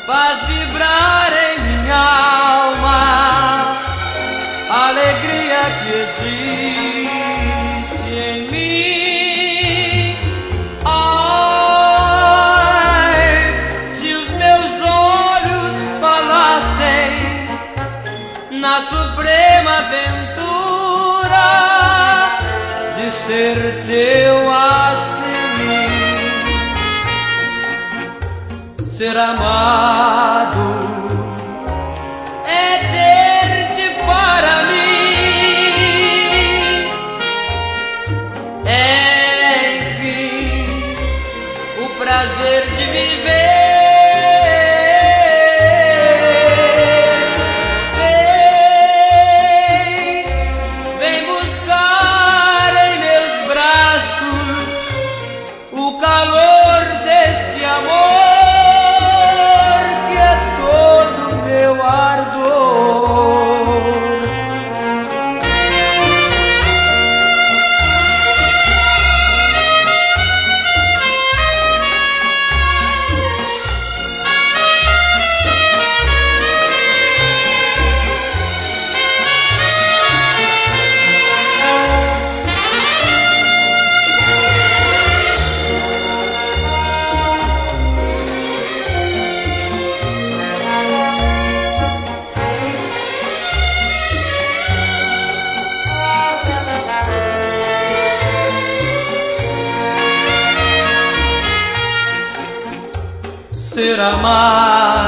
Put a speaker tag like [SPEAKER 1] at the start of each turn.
[SPEAKER 1] faz vibrar em minha alma a alegria que existe em mim. Ai, se os meus olhos falassem na suprema aventura de ser teu assim, ser amado é ter-te para mim, é enfim o prazer de viver. Vem buscar em meus braços o calor deste amor. Ser amado